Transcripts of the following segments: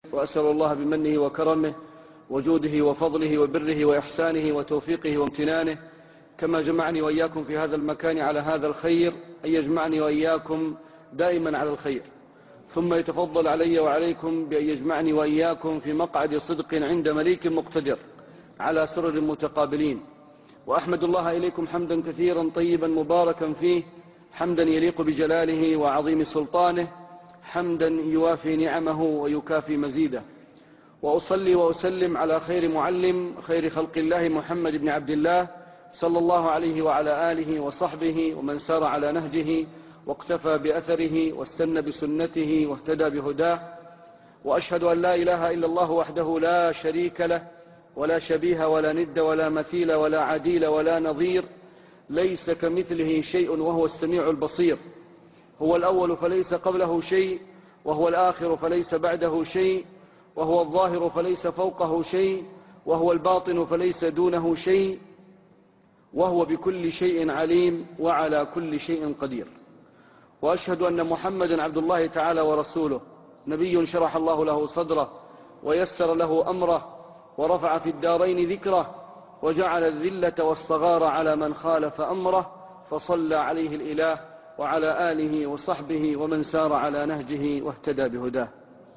وأسأل الله بمنه وكرمه وجوده وفضله وبره وإحسانه وتوفيقه وامتنانه كما جمعني وإياكم في هذا المكان على هذا الخير أن يجمعني وإياكم دائما على الخير، ثم يتفضل علي وعليكم بأن يجمعني وإياكم في مقعد صدق عند مليك مقتدر على سرر متقابلين. وأحمد الله إليكم حمدا كثيرا طيبا مباركا فيه، حمدا يليق بجلاله وعظيم سلطانه، حمدا يوافي نعمه ويكافي مزيده. وأصلي وأسلم على خير معلم خير خلق الله محمد بن عبد الله صلى الله عليه وعلى آله وصحبه ومن سار على نهجه واقتفى بأثره واستنى بسنته واهتدى بهداه. وأشهد أن لا إله إلا الله وحده لا شريك له ولا شبيه ولا ند ولا مثيل ولا عديل ولا نظير، ليس كمثله شيء وهو السميع البصير. هو الأول فليس قبله شيء، وهو الآخر فليس بعده شيء، وهو الظاهر فليس فوقه شيء، وهو الباطن فليس دونه شيء، وهو بكل شيء عليم وعلى كل شيء قدير. وأشهد أن محمدا عبد الله تعالى ورسوله، نبي شرح الله له صدره ويسر له أمره ورفع في الدارين ذكره وجعل الذلة والصغار على من خالف أمره، فصلى عليه الإله وعلى آله وصحبه ومن سار على نهجه واهتدى بهداه.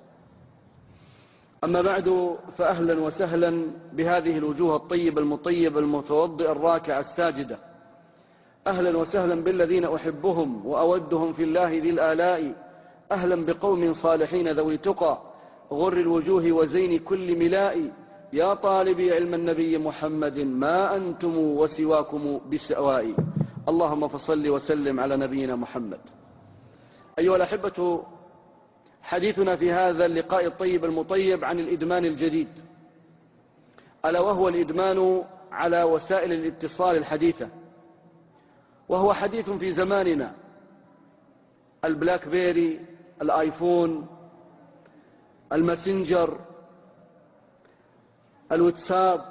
أما بعد، فأهلا وسهلا بهذه الوجوه الطيبة المطيبة المتوضئة الراكعة الساجدة. أهلا وسهلا بالذين أحبهم وأودهم في الله ذي الآلاء. أهلا بقوم صالحين ذوي تقى غر الوجوه وزين كل ملاء. يا طالبي علم النبي محمد ما أنتم وسواكم بسواء. اللهم فصل وسلم على نبينا محمد. أيها الأحبة، حديثنا في هذا اللقاء الطيب المطيب عن الإدمان الجديد، ألا وهو الإدمان على وسائل الاتصال الحديثة، وهو حديث في زماننا. البلاك بيري، الآيفون، الماسنجر، الواتساب،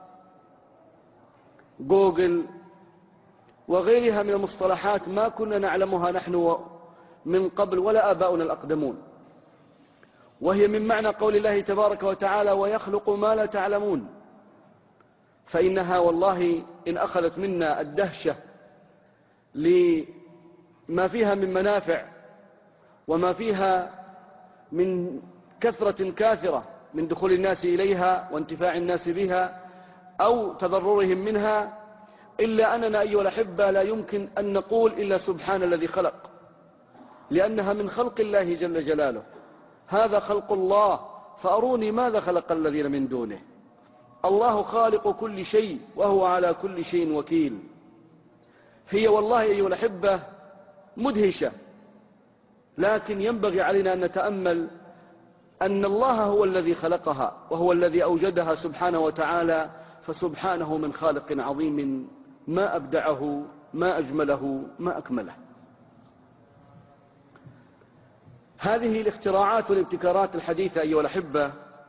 جوجل وغيرها من المصطلحات ما كنا نعلمها نحن من قبل ولا آباؤنا الأقدمون، وهي من معنى قول الله تبارك وتعالى ويخلق ما لا تعلمون. فإنها والله إن أخذت منا الدهشة لما فيها من منافع وما فيها من كثرة كاثرة من دخول الناس إليها وانتفاع الناس بها أو تضررهم منها، إلا أننا أيها الأحبة لا يمكن أن نقول إلا سبحان الذي خلق، لأنها من خلق الله جل جلاله. هذا خلق الله، فأروني ماذا خلق الذين من دونه. الله خالق كل شيء وهو على كل شيء وكيل. هي والله أيها الأحبة مدهشة، لكن ينبغي علينا أن نتأمل أن الله هو الذي خلقها وهو الذي أوجدها سبحانه وتعالى، فسبحانه من خالق عظيم ما أبدعه ما أجمله ما أكمله. هذه الاختراعات والابتكارات الحديثة أيها الأحبة،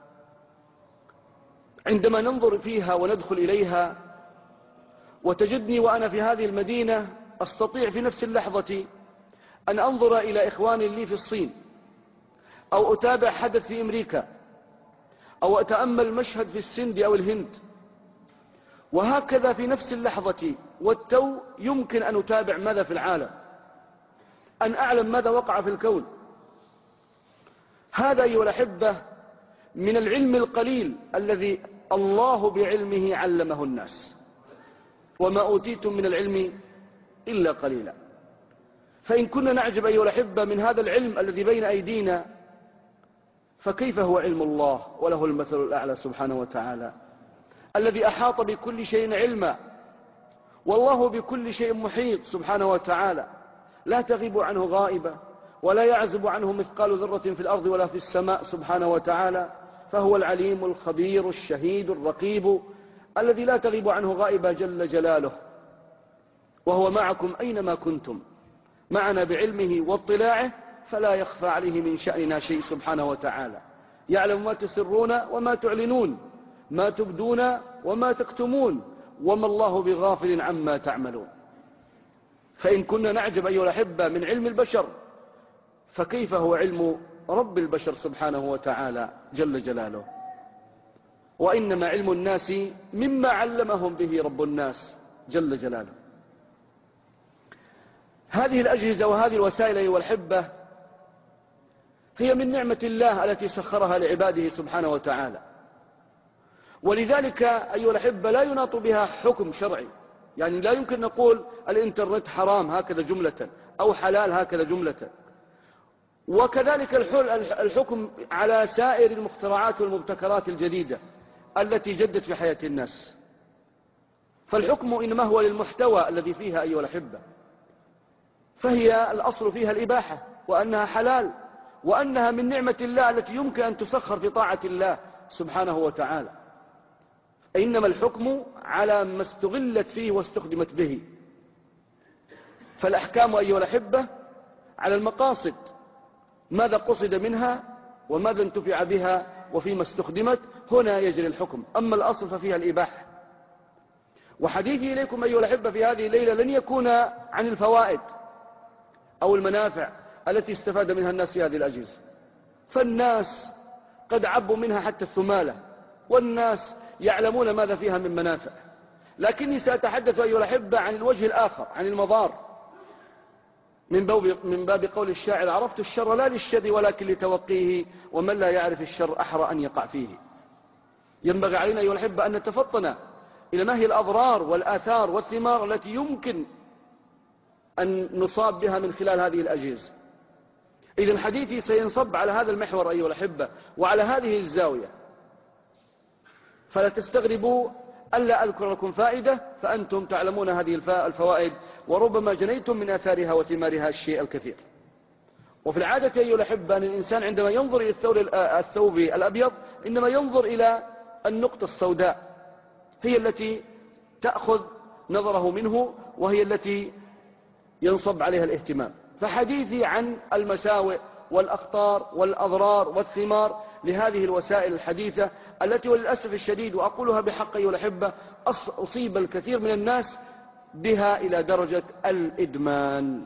عندما ننظر فيها وندخل إليها، وتجدني وأنا في هذه المدينة أستطيع في نفس اللحظة أن أنظر إلى إخواني لي في الصين، أو أتابع حدث في أمريكا، أو أتأمل مشهد في السند أو الهند، وهكذا في نفس اللحظة والتو يمكن أن أتابع ماذا في العالم، أن أعلم ماذا وقع في الكون. هذا أيها الأحبة من العلم القليل الذي الله بعلمه علمه الناس، وما أوتيتم من العلم إلا قليلا. فإن كنا نعجب أيها الأحبة من هذا العلم الذي بين أيدينا، فكيف هو علم الله وله المثل الأعلى سبحانه وتعالى، الذي أحاط بكل شيء علما، والله بكل شيء محيط سبحانه وتعالى، لا تغيب عنه غائبة ولا يعزب عنه مثقال ذرة في الأرض ولا في السماء سبحانه وتعالى. فهو العليم الخبير الشهيد الرقيب الذي لا تغيب عنه غائبة جل جلاله، وهو معكم أينما كنتم، معنا بعلمه واطلاعه، فلا يخفى عليه من شأننا شيء سبحانه وتعالى. يعلم ما تسرون وما تعلنون، ما تبدون وما تكتمون، وما الله بغافل عما تعملون. فإن كنا نعجب أيها الأحبة من علم البشر، فكيف هو علم رب البشر سبحانه وتعالى جل جلاله. وإنما علم الناس مما علمهم به رب الناس جل جلاله. هذه الأجهزة وهذه الوسائل أيها الأحبة هي من نعمة الله التي سخرها لعباده سبحانه وتعالى، ولذلك أيها الأحبة لا يناط بها حكم شرعي. يعني لا يمكن نقول الإنترنت حرام هكذا جملة أو حلال هكذا جملة. وكذلك الحكم على سائر المخترعات والمبتكرات الجديدة التي جدت في حياة الناس، فالحكم إنما هو للمحتوى الذي فيها أيها الأحبة. فهي الأصل فيها الإباحة، وأنها حلال، وأنها من نعمة الله التي يمكن أن تسخر في طاعة الله سبحانه وتعالى. إنما الحكم على ما استغلت فيه واستخدمت به. فالأحكام أيها الأحبة على المقاصد، ماذا قصد منها وماذا انتفع بها وفيما استخدمت، هنا يجري الحكم. أما الأصل ففيها الإباحة. وحديثي إليكم أيها الأحبة في هذه الليلة لن يكون عن الفوائد أو المنافع التي استفاد منها الناس في هذه الأجهزة، فالناس قد عبوا منها حتى الثمالة، والناس يعلمون ماذا فيها من منافع. لكني سأتحدث أيها الأحبة عن الوجه الآخر، عن المضار، من باب قول الشاعر: عرفت الشر لا للشر ولكن لتوقيه، ومن لا يعرف الشر أحرى أن يقع فيه. ينبغي علينا أيها الأحبة أن نتفطن إلى ما هي الأضرار والآثار والثمار التي يمكن أن نصاب بها من خلال هذه الأجهزة. إذن حديثي سينصب على هذا المحور أيها الأحبة وعلى هذه الزاوية، فلا تستغربوا ألا أذكر لكم فائدة، فأنتم تعلمون هذه الفوائد، وربما جنيتم من آثارها وثمارها الشيء الكثير. وفي العادة أيها الأحبة أن الإنسان عندما ينظر إلى الثوب الأبيض إنما ينظر إلى النقطة السوداء، هي التي تأخذ نظره منه، وهي التي ينصب عليها الاهتمام. فحديثي عن المساوئ والأخطار والأضرار والثمار لهذه الوسائل الحديثة التي وللأسف الشديد، وأقولها بحق أيها الأحبة، أصيب الكثير من الناس بها إلى درجة الإدمان.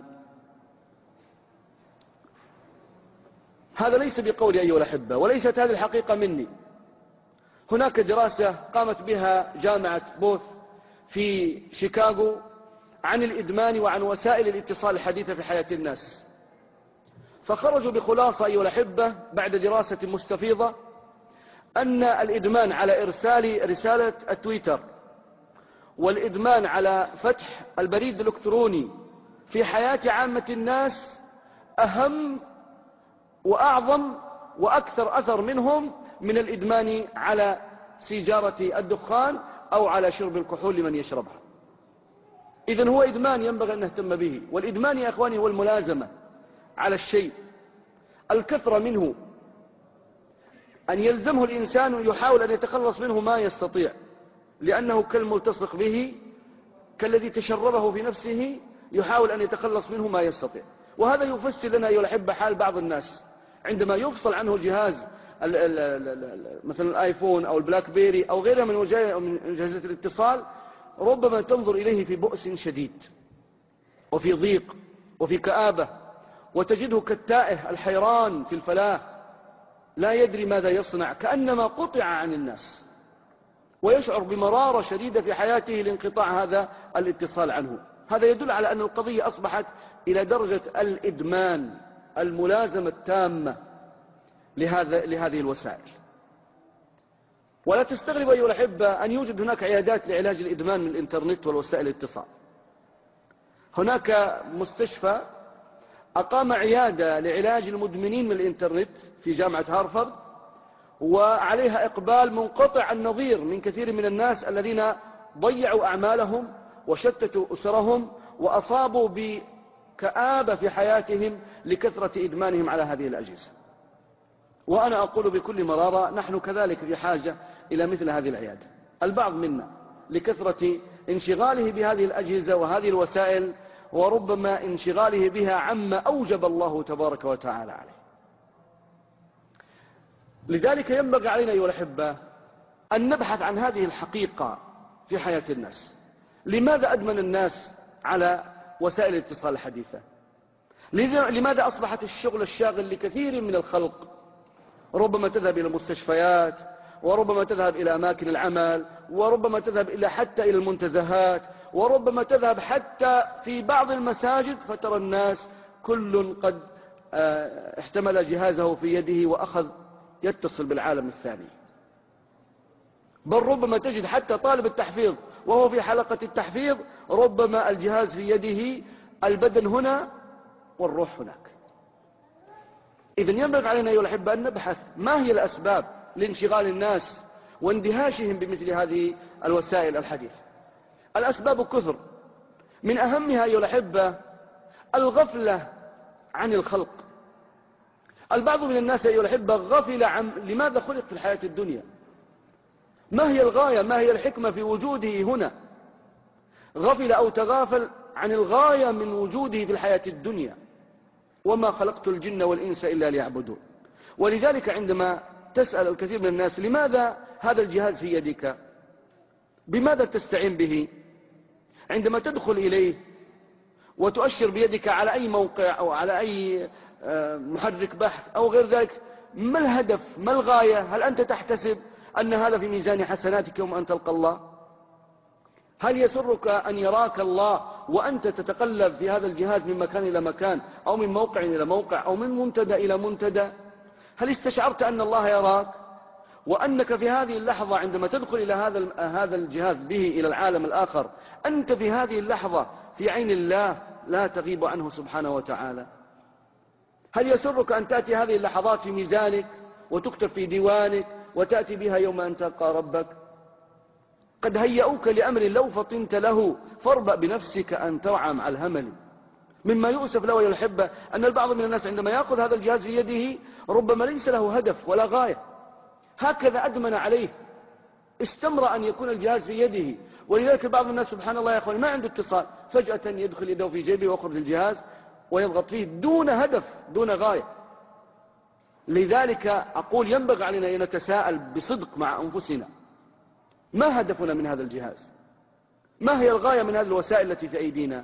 هذا ليس بقولي أيها الأحبة، وليست هذه الحقيقة مني. هناك دراسة قامت بها جامعة بوث في شيكاغو عن الإدمان وعن وسائل الاتصال الحديثة في حياة الناس، فخرجوا بخلاصة أيها الأحبة بعد دراسة مستفيضة أن الإدمان على إرسال رسالة التويتر والإدمان على فتح البريد الإلكتروني في حياة عامة الناس أهم وأعظم وأكثر أثر منهم من الإدمان على سيجارة الدخان أو على شرب الكحول لمن يشربها. إذن هو إدمان ينبغي أن نهتم به. والإدمان يا أخواني هو الملازمة على الشيء، الكثرة منه، أن يلزمه الإنسان يحاول أن يتخلص منه ما يستطيع، لأنه كالملتصق به، كالذي تشربه في نفسه، يحاول أن يتخلص منه ما يستطيع. وهذا يفسر لنا أيها الأحبة حال بعض الناس عندما يفصل عنه الجهاز مثلا الآيفون أو البلاك بيري أو غيرها من أجهزة الاتصال، ربما تنظر إليه في بؤس شديد وفي ضيق وفي كآبة، وتجده كالتائه الحيران في الفلاة، لا يدري ماذا يصنع، كأنما قطع عن الناس، ويشعر بمرارة شديدة في حياته لانقطاع هذا الاتصال عنه. هذا يدل على أن القضية أصبحت إلى درجة الإدمان، الملازمة التامة لهذه الوسائل. ولا تستغرب أيها الأحبة أن يوجد هناك عيادات لعلاج الإدمان من الإنترنت والوسائل الاتصال. هناك مستشفى أقام عيادة لعلاج المدمنين من الإنترنت في جامعة هارفارد، وعليها إقبال منقطع النظير من كثير من الناس الذين ضيعوا أعمالهم وشتتوا أسرهم وأصابوا بكآبة في حياتهم لكثرة إدمانهم على هذه الأجهزة. وأنا أقول بكل مرارة نحن كذلك في حاجة إلى مثل هذه العيادة. البعض منا لكثرة انشغاله بهذه الأجهزة وهذه الوسائل، وربما انشغاله بها عما أوجب الله تبارك وتعالى عليه. لذلك ينبغي علينا أيها الأحبة أن نبحث عن هذه الحقيقة في حياة الناس. لماذا أدمن الناس على وسائل الاتصال الحديثة؟ لماذا أصبحت الشغل الشاغل لكثير من الخلق؟ ربما تذهب إلى المستشفيات، وربما تذهب إلى أماكن العمل، وربما تذهب حتى إلى المنتزهات، وربما تذهب حتى في بعض المساجد، فترى الناس كل قد احتمل جهازه في يده وأخذ يتصل بالعالم الثاني. بل ربما تجد حتى طالب التحفيظ وهو في حلقة التحفيظ ربما الجهاز في يده، البدن هنا والروح هناك. إذن ينبغي علينا أيها الأحبة أن نبحث ما هي الأسباب لانشغال الناس واندهاشهم بمثل هذه الوسائل الحديثة. الأسباب كثر، من أهمها أيها الأحبة الغفلة عن الخلق. البعض من الناس أيها الأحبة غفل عن لماذا خلق في الحياة الدنيا، ما هي الغاية، ما هي الحكمة في وجوده هنا. غفل أو تغافل عن الغاية من وجوده في الحياة الدنيا. وما خلقت الجن والإنس إلا ليعبدون. ولذلك عندما تسأل الكثير من الناس لماذا هذا الجهاز في يدك، بماذا تستعين به، عندما تدخل إليه وتؤشر بيدك على أي موقع أو على أي محرك بحث أو غير ذلك، ما الهدف، ما الغاية؟ هل أنت تحتسب أن هذا في ميزان حسناتك يوم أن تلقى الله؟ هل يسرك أن يراك الله وأنت تتقلب في هذا الجهاز من مكان إلى مكان، أو من موقع إلى موقع، أو من منتدى إلى منتدى؟ هل استشعرت أن الله يراك وأنك في هذه اللحظة عندما تدخل إلى هذا الجهاز به إلى العالم الآخر، أنت في هذه اللحظة في عين الله لا تغيب عنه سبحانه وتعالى؟ هل يسرك أن تأتي هذه اللحظات في ميزانك وتكتب في ديوانك وتأتي بها يوم أن تلقى ربك؟ قد هيئوك لأمر لو فطنت له فاربأ بنفسك أن ترعى مع الهمل. مما يؤسف له يا الأحبة أن البعض من الناس عندما يأخذ هذا الجهاز في يده ربما ليس له هدف ولا غاية، هكذا أدمن عليه، استمر أن يكون الجهاز في يده. ولذلك بعض الناس سبحان الله يا أخواني ما عنده اتصال، فجأة يدخل يده في جيبه ويخرج الجهاز ويضغط فيه دون هدف دون غاية. لذلك أقول ينبغي علينا أن نتساءل بصدق مع أنفسنا، ما هدفنا من هذا الجهاز؟ ما هي الغاية من هذه الوسائل التي في أيدينا؟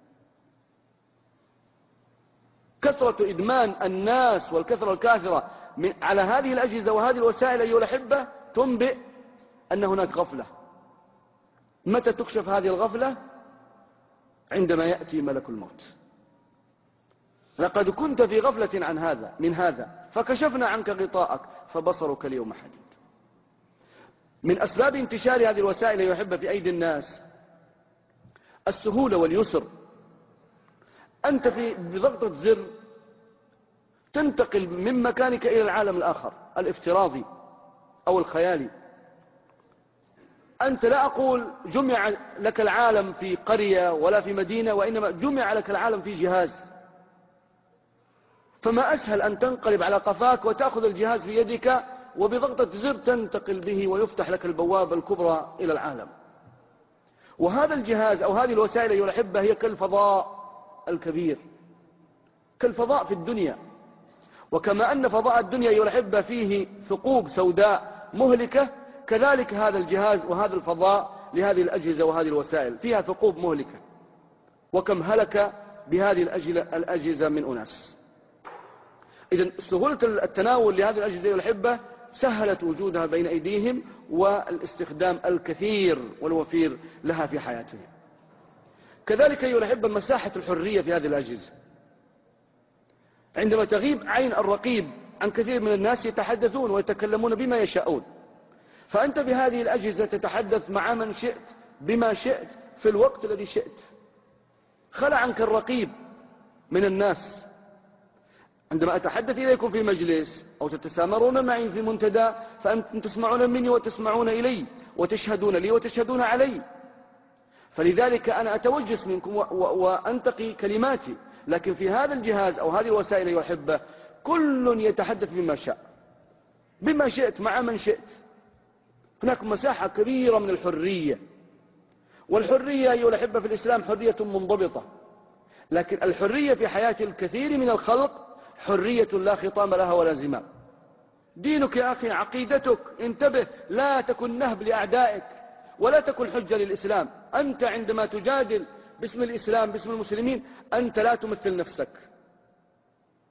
كثرة إدمان الناس والكثرة الكاثرة على هذه الأجهزة وهذه الوسائل أيها الأحبة تنبئ أن هناك غفلة. متى تكشف هذه الغفلة؟ عندما يأتي ملك الموت. لقد كنت في غفلة عن هذا من هذا فكشفنا عنك غطاءك فبصرك اليوم حديد. من أسباب انتشار هذه الوسائل أيها الأحبة في أيدي الناس السهولة واليسر. أنت بضغطة زر تنتقل من مكانك إلى العالم الآخر الافتراضي أو الخيالي. أنت لا أقول جمع لك العالم في قرية ولا في مدينة، وإنما جمع لك العالم في جهاز. فما أسهل أن تنقلب على قفاك وتأخذ الجهاز في يدك وبضغطة زر تنتقل به ويفتح لك البوابة الكبرى إلى العالم. وهذا الجهاز أو هذه الوسائل أيها الأحبة هي كالفضاء الكبير، كالفضاء في الدنيا. وكما أن فضاء الدنيا أيها الأحبة فيه ثقوب سوداء مهلكة، كذلك هذا الجهاز وهذا الفضاء لهذه الأجهزة وهذه الوسائل فيها ثقوب مهلكة. وكم هلك بهذه الأجهزة من أناس. إذن سهولة التناول لهذه الأجهزة أيها الأحبة سهلت وجودها بين أيديهم والاستخدام الكثير والوفير لها في حياتهم. كذلك أيها الأحبة مساحة الحرية في هذه الأجهزة. عندما تغيب عين الرقيب عن كثير من الناس يتحدثون ويتكلمون بما يشاءون، فأنت بهذه الأجهزة تتحدث مع من شئت بما شئت في الوقت الذي شئت. خلع عنك الرقيب من الناس. عندما أتحدث إليكم في مجلس أو تتسامرون معي في منتدى فأنتم تسمعون مني وتسمعون إلي وتشهدون لي وتشهدون علي. فلذلك أنا أتوجس منكم وأنتقي كلماتي. لكن في هذا الجهاز أو هذه الوسائل أيها الأحبة كل يتحدث بما شاء بما شئت مع من شئت. هناك مساحة كبيرة من الحرية. والحرية أيها الأحبة في الإسلام حرية منضبطة. لكن الحرية في حياة الكثير من الخلق حرية لا خطام لها ولا زمام. دينك يا أخي، عقيدتك، انتبه، لا تكن نهب لأعدائك ولا تكن حجة للإسلام. أنت عندما تجادل باسم الإسلام باسم المسلمين أنت لا تمثل نفسك،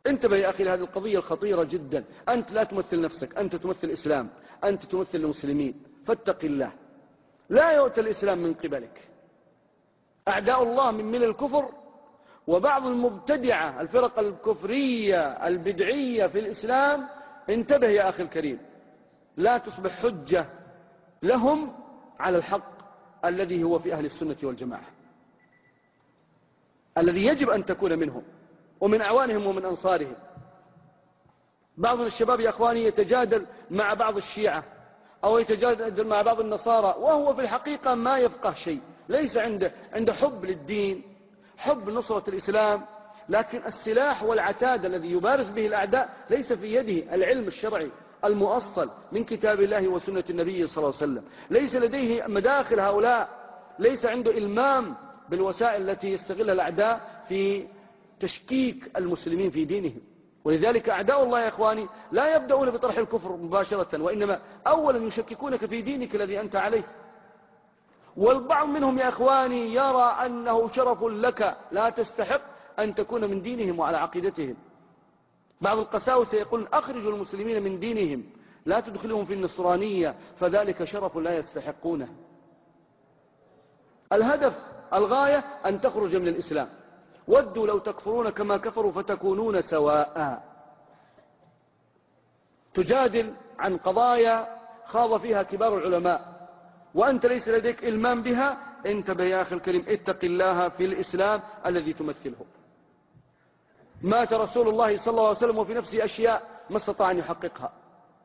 انتبه يا أخي لهذه القضية الخطيرة جدا. أنت لا تمثل نفسك، أنت تمثل الإسلام، أنت تمثل المسلمين، فاتق الله. لا يؤتى الإسلام من قبلك. أعداء الله من الكفر وبعض المبتدعة، الفرق الكفرية البدعية في الإسلام. انتبه يا أخي الكريم، لا تصبح حجة لهم على الحق الذي هو في أهل السنة والجماعة، الذي يجب أن تكون منهم ومن أعوانهم ومن أنصارهم. بعض الشباب يا أخواني يتجادل مع بعض الشيعة أو يتجادل مع بعض النصارى وهو في الحقيقة ما يفقه شيء، ليس عنده حب للدين، حب نصرة الإسلام، لكن السلاح والعتاد الذي يبارز به الأعداء ليس في يده العلم الشرعي المؤصل من كتاب الله وسنة النبي صلى الله عليه وسلم. ليس لديه مداخل هؤلاء، ليس عنده إلمام بالوسائل التي يستغلها الأعداء في تشكيك المسلمين في دينهم. ولذلك أعداء الله يا إخواني لا يبدأون بطرح الكفر مباشرة، وإنما أولا يشككونك في دينك الذي أنت عليه. والبعض منهم يا إخواني يرى أنه شرف لك لا تستحق أن تكون من دينهم وعلى عقيدتهم. بعض القساوسة يقولون أخرجوا المسلمين من دينهم، لا تدخلهم في النصرانية فذلك شرف لا يستحقونه. الهدف الغاية أن تخرج من الإسلام. ودوا لو تكفرون كما كفروا فتكونون سواء. تجادل عن قضايا خاض فيها كبار العلماء وأنت ليس لديك إلمام بها. انتبه يا أخي الكريم، اتق الله في الإسلام الذي تمثله. مات رسول الله صلى الله عليه وسلم وفي نفسه أشياء ما استطاع أن يحققها.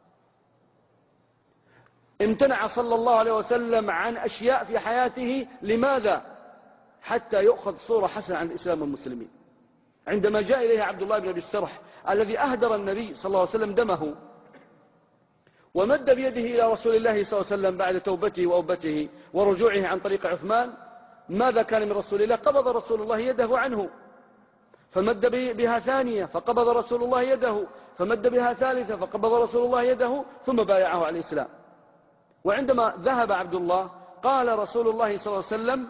امتنع صلى الله عليه وسلم عن أشياء في حياته. لماذا؟ حتى يؤخذ صورة حسنة عن الإسلام والمسلمين. عندما جاء إليه عبد الله بن أبي السرح الذي أهدر النبي صلى الله عليه وسلم دمه ومد بيده إلى رسول الله صلى الله عليه وسلم بعد توبته وأوبته ورجوعه عن طريق عثمان، ماذا كان من رسول الله؟ قبض رسول الله يده عنه، فمد بها ثانية فقبض رسول الله يده، فمد بها ثالثة فقبض رسول الله يده، ثم بايعه على الإسلام. وعندما ذهب عبد الله قال رسول الله صلى الله عليه وسلم: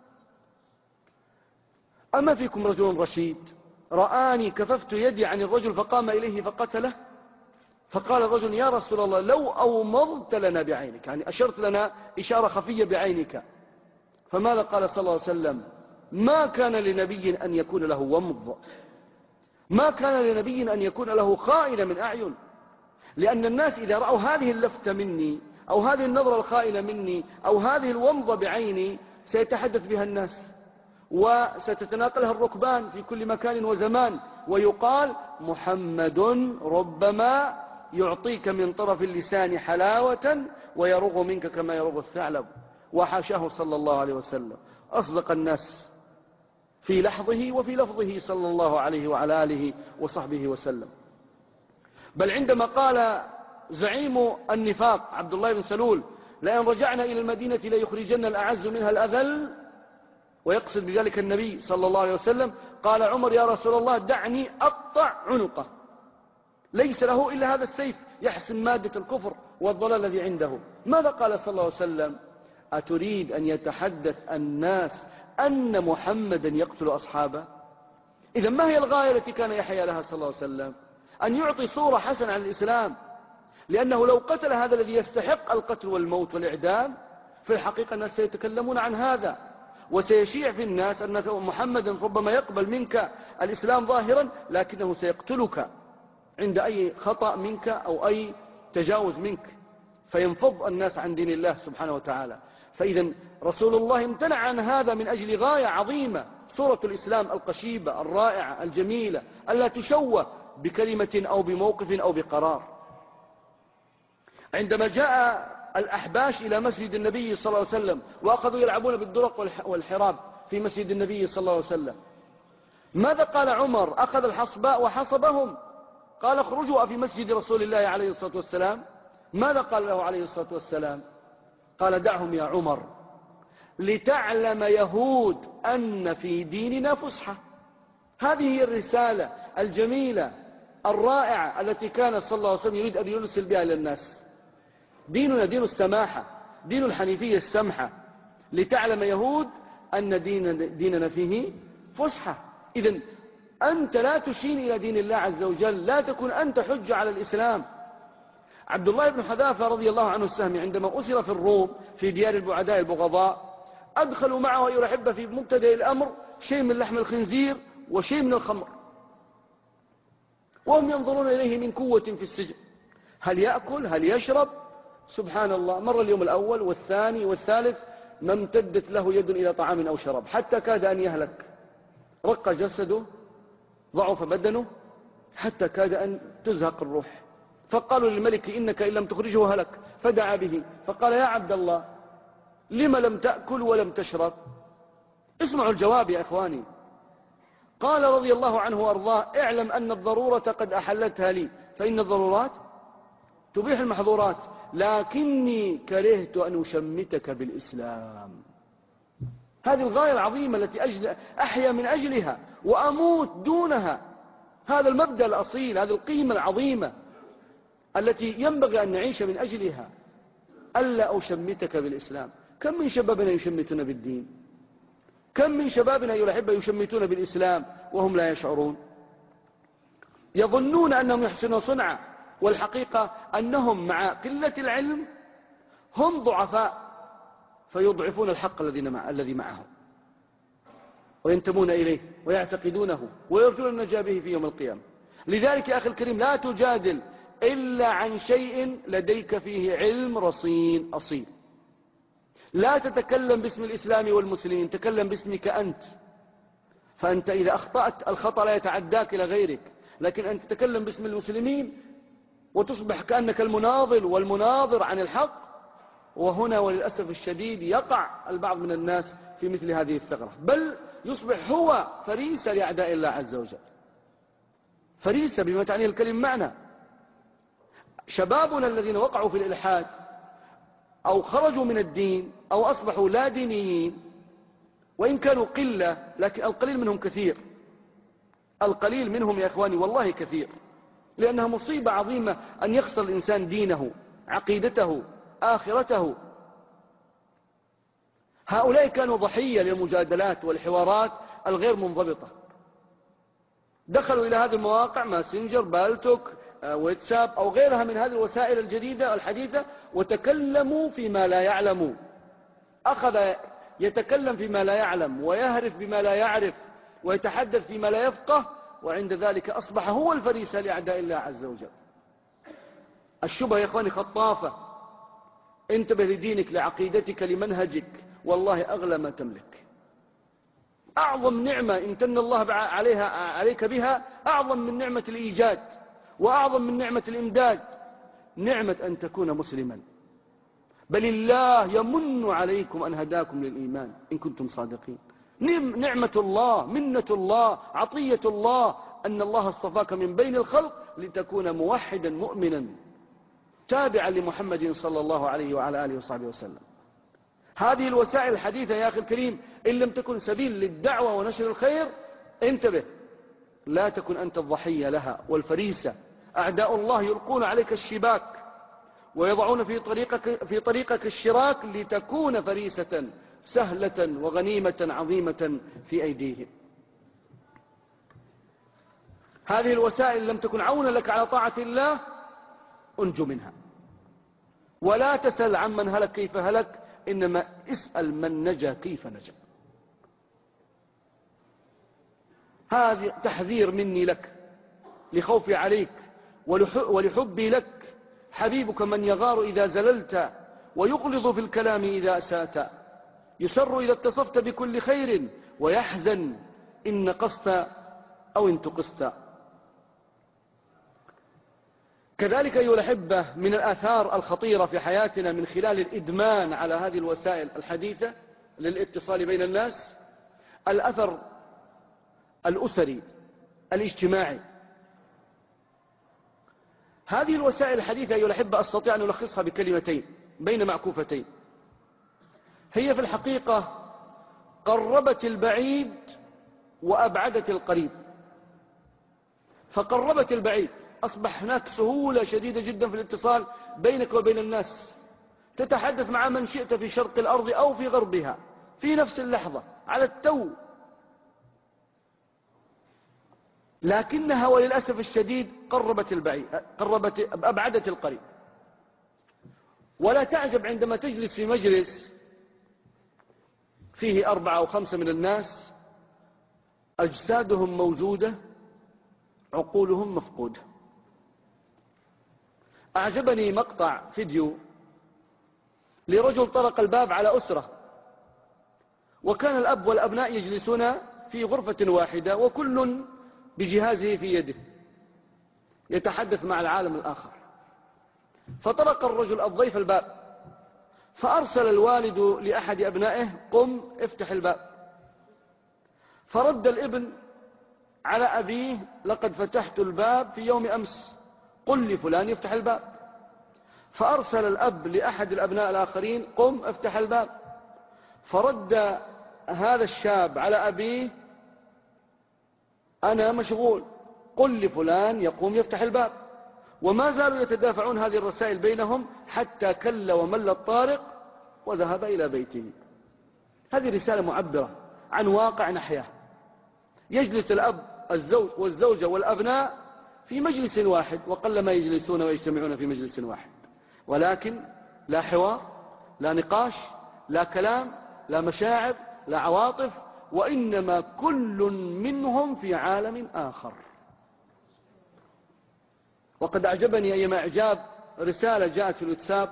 أما فيكم رجل رشيد رآني كففت يدي عن الرجل فقام إليه فقتله؟ فقال الرجل: يا رسول الله لو أومضت لنا بعينك، يعني أشرت لنا إشارة خفية بعينك. فماذا قال صلى الله عليه وسلم؟ ما كان لنبي أن يكون له ومض، ما كان لنبي أن يكون له خائنة من أعين. لأن الناس إذا رأوا هذه اللفتة مني أو هذه النظرة الخائنة مني أو هذه الومضة بعيني سيتحدث بها الناس وستتناقلها الركبان في كل مكان وزمان، ويقال: محمد ربما يعطيك من طرف اللسان حلاوة ويرغ منك كما يرغ الثعلب. وحاشاه صلى الله عليه وسلم، أصدق الناس في لحظه وفي لفظه صلى الله عليه وعلى آله وصحبه وسلم. بل عندما قال زعيم النفاق عبد الله بن سلول: لئن رجعنا إلى المدينة ليخرجن الأعز منها الأذل، ويقصد بذلك النبي صلى الله عليه وسلم، قال عمر: يا رسول الله دعني أقطع عنقه، ليس له إلا هذا السيف يحسم مادة الكفر والضلال الذي عنده. ماذا قال صلى الله عليه وسلم؟ أتريد أن يتحدث الناس أن محمدا يقتل أصحابه؟ إذا ما هي الغاية التي كان يحيى لها صلى الله عليه وسلم؟ أن يعطي صورة حسنة عن الإسلام، لأنه لو قتل هذا الذي يستحق القتل والموت والإعدام في الحقيقة الناس سيتكلمون عن هذا، وسيشيع في الناس أن محمدا ربما يقبل منك الإسلام ظاهرا لكنه سيقتلك عند أي خطأ منك أو أي تجاوز منك، فينفض الناس عن دين الله سبحانه وتعالى. فإذا رسول الله امتنع عن هذا من أجل غاية عظيمة، صورة الإسلام القشيبة الرائعة الجميلة ألا تشوه بكلمة أو بموقف أو بقرار. عندما جاء الأحباش إلى مسجد النبي صلى الله عليه وسلم وأخذوا يلعبون بالدرق والحراب في مسجد النبي صلى الله عليه وسلم، ماذا قال عمر؟ أخذ الحصباء وحصبهم، قال: اخرجوا في مسجد رسول الله عليه الصلاة والسلام. ماذا قال له عليه الصلاة والسلام؟ قال: دعهم يا عمر لتعلم يهود أن في ديننا فسحة. هذه هي الرسالة الجميلة الرائعة التي كان صلى الله عليه وسلم يريد أن يرسل بها إلى الناس. ديننا دين السماحة، دين الحنيفية السمحة، لتعلم يهود أن ديننا فيه فسحة. إذن أنت لا تشين إلى دين الله عز وجل، لا تكون أنت حجة على الإسلام. عبد الله بن حذافة رضي الله عنه السهمي عندما أسر في الروم في ديار البعداء البغضاء، أدخلوا معه أيها الأحبة في مبتدأ الأمر شيء من لحم الخنزير وشيء من الخمر، وهم ينظرون إليه من قوة في السجن، هل يأكل هل يشرب؟ سبحان الله، مر اليوم الأول والثاني والثالث ما امتدت له يد إلى طعام أو شراب، حتى كاد أن يهلك، رق جسده، ضعف بدنه، حتى كاد أن تزهق الروح. فقالوا للملك إنك إن لم تخرجه هلك، فدعا به فقال يا عبد الله لم لم تأكل ولم تشرب؟ اسمعوا الجواب يا إخواني. قال رضي الله عنه وأرضاه اعلم أن الضرورة قد أحلتها لي، فإن الضرورات تبيح المحظورات، لكني كرهت أن أشمتك بالإسلام. هذه الغاية العظيمة التي أحيا من أجلها وأموت دونها، هذا المبدأ الأصيل، هذه القيمة العظيمة التي ينبغي أن نعيش من أجلها، ألا أشمتك بالإسلام. كم من شبابنا يشمتون بالدين، كم من شبابنا يحب يشمتون بالإسلام وهم لا يشعرون، يظنون أنهم يحسنون صنعا، والحقيقة أنهم مع قلة العلم هم ضعفاء، فيضعفون الحق الذي معهم وينتمون إليه ويعتقدونه ويرجون النجاة به في يوم القيامة. لذلك يا أخي الكريم لا تجادل إلا عن شيء لديك فيه علم رصين أصيل. لا تتكلم باسم الإسلام والمسلمين، تكلم باسمك أنت، فأنت إذا أخطأت الخطأ لا يتعداك إلى غيرك، لكن أن تتكلم باسم المسلمين وتصبح كأنك المناضل والمناظر عن الحق. وهنا وللأسف الشديد يقع البعض من الناس في مثل هذه الثغرة، بل يصبح هو فريسة لأعداء الله عز وجل، فريسة بما تعنيه الكلمة معنا. شبابنا الذين وقعوا في الإلحاد أو خرجوا من الدين أو أصبحوا لا دينيين، وإن كانوا قلة لكن القليل منهم كثير، القليل منهم يا إخواني والله كثير، لأنها مصيبة عظيمة أن يخسر الإنسان دينه، عقيدته، آخرته. هؤلاء كانوا ضحية للمجادلات والحوارات الغير منضبطة، دخلوا إلى هذه المواقع ماسنجر، بالتوك، واتساب أو غيرها من هذه الوسائل الجديدة الحديثة، وتكلموا فيما لا يعلموا. أخذ يتكلم فيما لا يعلم ويهرف بما لا يعرف ويتحدث فيما لا يفقه، وعند ذلك أصبح هو الفريسة لأعداء الله عز وجل. الشبهة يا إخواني خطافة، انتبه لدينك، لعقيدتك، لمنهجك، والله أغلى ما تملك. أعظم نعمة امتن الله عليك بها أعظم من نعمة الإيجاد وأعظم من نعمة الإمداد، نعمة أن تكون مسلما. بل الله يمن عليكم أن هداكم للإيمان إن كنتم صادقين. نعمة الله، منة الله، عطية الله، أن الله اصطفاك من بين الخلق لتكون موحدا مؤمنا تابعا لمحمد صلى الله عليه وعلى آله وصحبه وسلم. هذه الوسائل الحديثة يا أخي الكريم إن لم تكن سبيل للدعوة ونشر الخير، انتبه، لا تكن أنت الضحية لها والفريسة. أعداء الله يلقون عليك الشباك ويضعون في طريقك الشراك لتكون فريسة سهلة وغنيمة عظيمة في أيديهم. هذه الوسائل لم تكن عونا لك على طاعة الله، انجو منها، ولا تسأل عمن هلك كيف هلك، إنما اسأل من نجا كيف نجا. هذا تحذير مني لك لخوفي عليك ولحبي لك. حبيبك من يغار إذا زللت ويغلظ في الكلام إذا أسأت، يسر إذا اتصفت بكل خير ويحزن إن نقصت أو إن تقصت. كذلك أيها الأحبة من الآثار الخطيرة في حياتنا من خلال الإدمان على هذه الوسائل الحديثة للاتصال بين الناس الأثر الأسري الاجتماعي. هذه الوسائل الحديثة أيها الأحبة أستطيع أن ألخصها بكلمتين بين معكوفتين، هي في الحقيقة قربت البعيد وأبعدت القريب. فقربت البعيد، أصبح هناك سهولة شديدة جدا في الاتصال بينك وبين الناس، تتحدث مع من شئت في شرق الأرض أو في غربها في نفس اللحظة على التو. لكنها وللأسف الشديد أبعدت القريب. ولا تعجب عندما تجلس في مجلس فيه 4 أو 5 من الناس أجسادهم موجودة عقولهم مفقودة. أعجبني مقطع فيديو لرجل طرق الباب على أسرة، وكان الأب والأبناء يجلسون في غرفة واحدة وكل بجهازه في يده يتحدث مع العالم الآخر. فطرق الرجل الضيف الباب، فأرسل الوالد لأحد أبنائه: قم افتح الباب. فرد الابن على أبيه: لقد فتحت الباب في يوم أمس، قل لفلان يفتح الباب. فأرسل الأب لأحد الأبناء الآخرين: قم افتح الباب. فرد هذا الشاب على أبيه: أنا مشغول، قل لفلان يقوم يفتح الباب. وما زالوا يتدافعون هذه الرسائل بينهم حتى كل ومل الطارق وذهب إلى بيته. هذه رسالة معبرة عن واقع نحياه. يجلس الأب الزوج والزوجة والأبناء في مجلس واحد، وقلما يجلسون ويجتمعون في مجلس واحد، ولكن لا حوار، لا نقاش، لا كلام، لا مشاعر، لا عواطف، وإنما كل منهم في عالم آخر. وقد أعجبني أيما إعجاب رسالة جاءت في الواتساب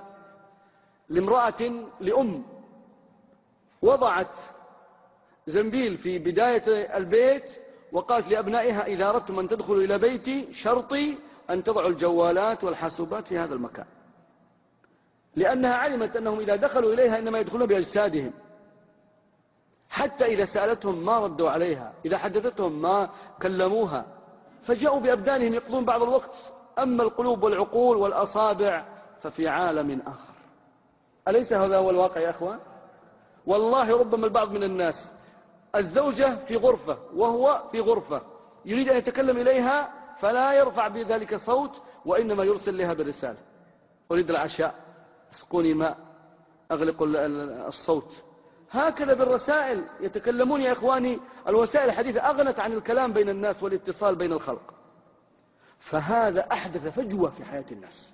لأم وضعت زنبيل في بداية البيت وقالت لأبنائها: إذا أردتم أن تدخلوا إلى بيتي شرطي أن تضعوا الجوالات والحاسوبات في هذا المكان، لأنها علمت أنهم إذا دخلوا إليها إنما يدخلون بأجسادهم. حتى إذا سألتهم ما ردوا عليها، إذا حدثتهم ما كلموها، فجاءوا بأبدانهم يقضون بعض الوقت. أما القلوب والعقول والأصابع ففي عالم آخر. أليس هذا هو الواقع يا أخوان؟ والله ربما البعض من الناس الزوجة في غرفة وهو في غرفة، يريد أن يتكلم إليها فلا يرفع بذلك صوت، وإنما يرسل لها بالرسالة: أريد العشاء، اسقوني ماء، أغلق الصوت. هكذا بالرسائل يتكلمون يا إخواني. الوسائل الحديثة أغنت عن الكلام بين الناس والاتصال بين الخلق. فهذا أحدث فجوة في حياة الناس.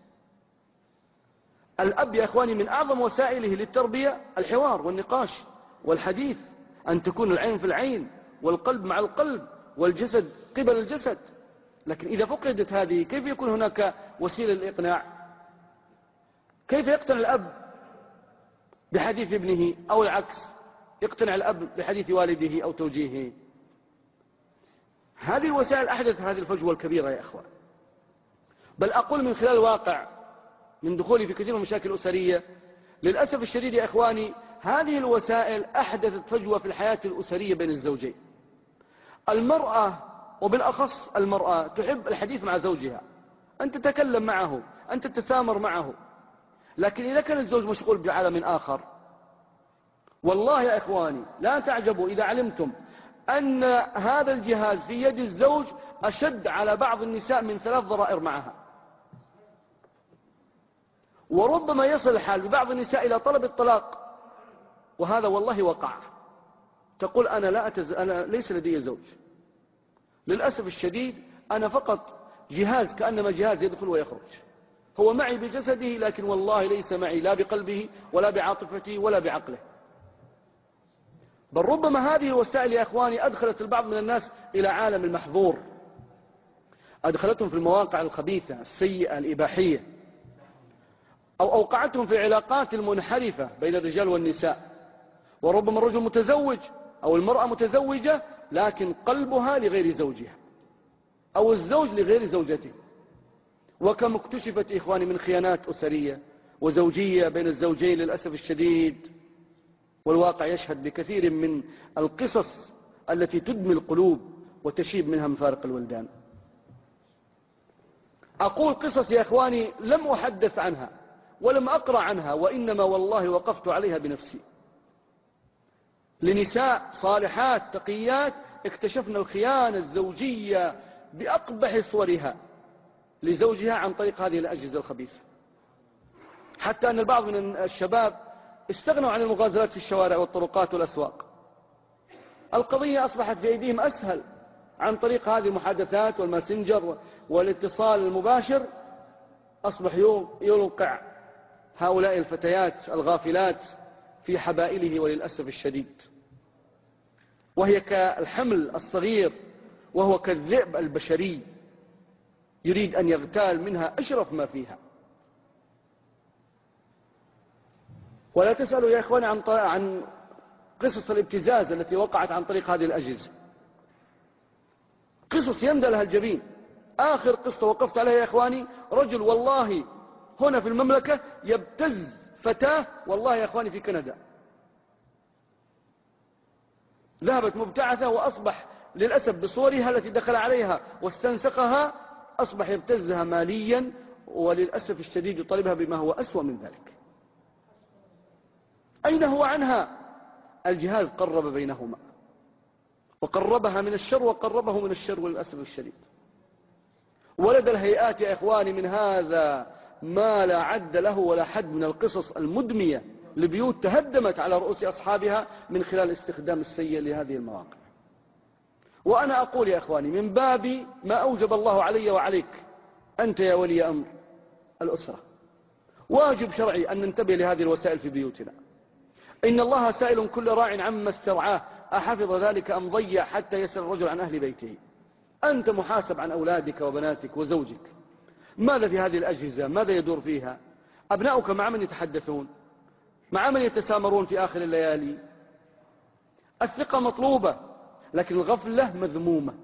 الأب يا إخواني من أعظم وسائله للتربية الحوار والنقاش والحديث، أن تكون العين في العين والقلب مع القلب والجسد قبل الجسد. لكن إذا فقدت هذه كيف يكون هناك وسيلة للإقناع؟ كيف يقتنع الأب بحديث ابنه، أو العكس يقتنع الأب بحديث والده أو توجيهه؟ هذه الوسائل أحدث هذه الفجوة الكبيرة يا أخوان. بل أقول من خلال الواقع، من دخولي في كثير من المشاكل الأسرية، للأسف الشديد يا إخواني هذه الوسائل أحدثت فجوة في الحياة الأسرية بين الزوجين. المرأة وبالأخص المرأة تحب الحديث مع زوجها، أن تتكلم معه، أن تتسامر معه. لكن إذا كان الزوج مشغول بعالم آخر، والله يا إخواني لا تعجبوا إذا علمتم أن هذا الجهاز في يد الزوج أشد على بعض النساء من 3 ضرائر معها. وربما يصل الحال ببعض النساء إلى طلب الطلاق، وهذا والله وقع. تقول: أنا ليس لدي زوج، للأسف الشديد أنا فقط جهاز، كأنما جهاز يدخل ويخرج. هو معي بجسده، لكن والله ليس معي لا بقلبه ولا بعاطفته ولا بعقله. بل ربما هذه الوسائل يا إخواني أدخلت البعض من الناس إلى عالم المحظور، أدخلتهم في المواقع الخبيثة السيئة الإباحية، أو أوقعتهم في العلاقات المنحرفة بين الرجال والنساء. وربما الرجل متزوج أو المرأة متزوجة لكن قلبها لغير زوجها، أو الزوج لغير زوجته. وكم اكتشفت إخواني من خيانات أسرية وزوجية بين الزوجين للأسف الشديد. والواقع يشهد بكثير من القصص التي تدمي القلوب وتشيب منها مفارق الولدان. أقول قصص يا إخواني لم أحدث عنها ولم أقرأ عنها، وإنما والله وقفت عليها بنفسي، لنساء صالحات تقيات اكتشفنا الخيانة الزوجية بأقبح صورها لزوجها عن طريق هذه الأجهزة الخبيثة. حتى أن البعض من الشباب استغنوا عن المغازلات في الشوارع والطرقات والأسواق. القضية أصبحت في أيديهم أسهل عن طريق هذه المحادثات والماسنجر والاتصال المباشر أصبح يوقع هؤلاء الفتيات الغافلات في حبائله وللأسف الشديد، وهي كالحمل الصغير وهو كالذئب البشري يريد أن يغتال منها أشرف ما فيها. ولا تسألوا يا إخواني عن قصص الابتزاز التي وقعت عن طريق هذه الأجهزة، قصص يندى لها الجبين. آخر قصة وقفت عليها يا إخواني، رجل والله هنا في المملكة يبتز فتاة، والله يا إخواني في كندا، ذهبت مبتعثة وأصبح للأسف بصورها التي دخل عليها واستنسقها أصبح يبتزها ماليا، وللأسف الشديد يطالبها بما هو أسوأ من ذلك. أين هو عنها؟ الجهاز قرب بينهما، وقربها من الشر وقربه من الشر للأسف الشديد. ولد الهيئات يا إخواني من هذا ما لا عد له ولا حد من القصص المدمية لبيوت تهدمت على رؤوس أصحابها من خلال استخدام السيء لهذه المواقع. وأنا أقول يا إخواني من باب ما أوجب الله علي وعليك أنت يا ولي أمر الأسرة، واجب شرعي أن ننتبه لهذه الوسائل في بيوتنا. إن الله سائل كل راع عما استرعاه أحفظ ذلك أم ضيع حتى يسأل الرجل عن أهل بيته. أنت محاسب عن أولادك وبناتك وزوجك. ماذا في هذه الأجهزة؟ ماذا يدور فيها؟ أبناؤك مع من يتحدثون؟ مع من يتسامرون في آخر الليالي؟ الثقة مطلوبة، لكن الغفلة مذمومة.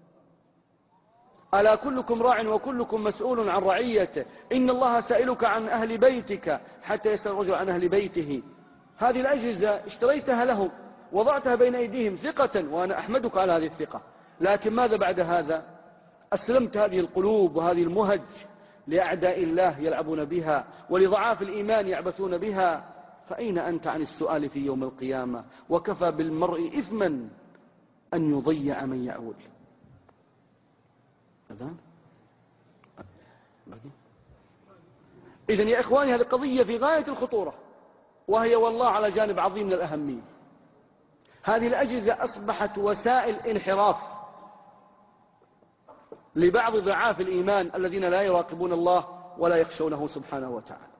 ألا كلكم راع وكلكم مسؤول عن رعيته. إن الله سائلك عن أهل بيتك حتى يسأل الرجل عن أهل بيته. هذه الأجهزة اشتريتها لهم، وضعتها بين أيديهم ثقة، وأنا أحمدك على هذه الثقة، لكن ماذا بعد هذا؟ أسلمت هذه القلوب وهذه المهج لأعداء الله يلعبون بها، ولضعاف الإيمان يعبثون بها. فأين أنت عن السؤال في يوم القيامة؟ وكفى بالمرء إثما أن يضيع من يعول. إذن يا إخواني هذه قضية في غاية الخطورة، وهي والله على جانب عظيم من الأهمية. هذه الأجهزة أصبحت وسائل انحراف لبعض ضعاف الإيمان الذين لا يراقبون الله ولا يخشونه سبحانه وتعالى.